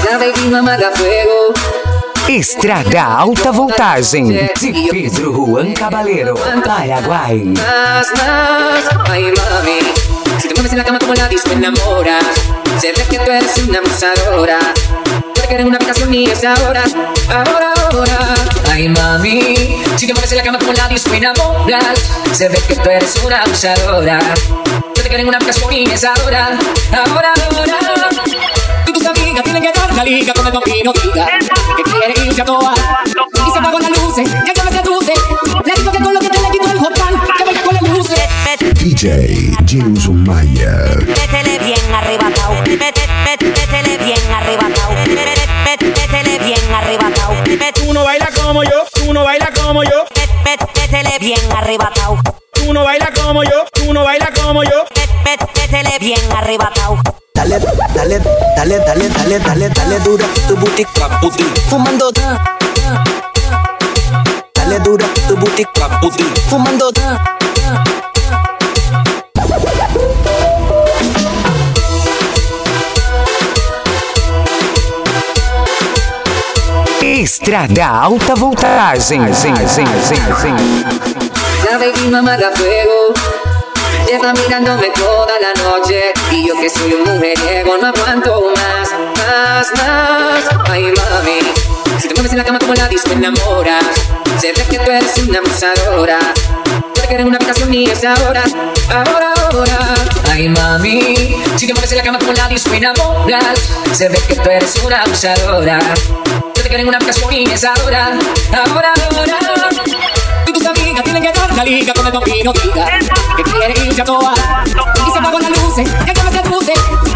La baby mama da fuego. Estrada Alta Voltagem de Pedro Juan Caballero, Paraguay. Más, ay mami, si te mueves en la cama como la disco enamoras, se ve que tú eres una abusadora. Yo te quiero en una habitación y es ahora. Ay mami, si te mueves en la cama como la disco enamoras, se ve que tú eres una abusadora. Yo te quiero en una habitación y es ahora. Y tus amigas tienen que dar la liga con el vampiro diga que quiere irse a toa. Y se apagó las luces, ya que me seduce. Le digo que con lo que te le quito el hotel, que vaya con las luces. DJ James Maya. Métele bien arrebatao. Métele bien arrebatao. Métele bien arrebatao. Tú no bailas como yo, tú no bailas como yo. Métele bien arrebatao. Tú no bailas como yo, tú no bailas como yo. Métele bien arrebatao. Dale duro tu booty clap booty. Fumando. Dale duro tu booty clap booty. Fumando. Estrada Alta Voltagem. La baby mama da fuego. Lleva mirándome toda la noche y yo que soy un mujeriego no aguanto más. Ay mami, si te mueves en la cama como la disco enamoras, se ve que tú eres una abusadora. Yo te quiero en una habitación y es ahora. Ay mami, si te mueves en la cama como la disco enamoras, se ve que tú eres una abusadora. Yo te quiero en una habitación y es ahora. Y tus amigas tienen que dar la liga con el vampiro diga que quiere irse a toa. Y se apagó las luces, ya que me seduce.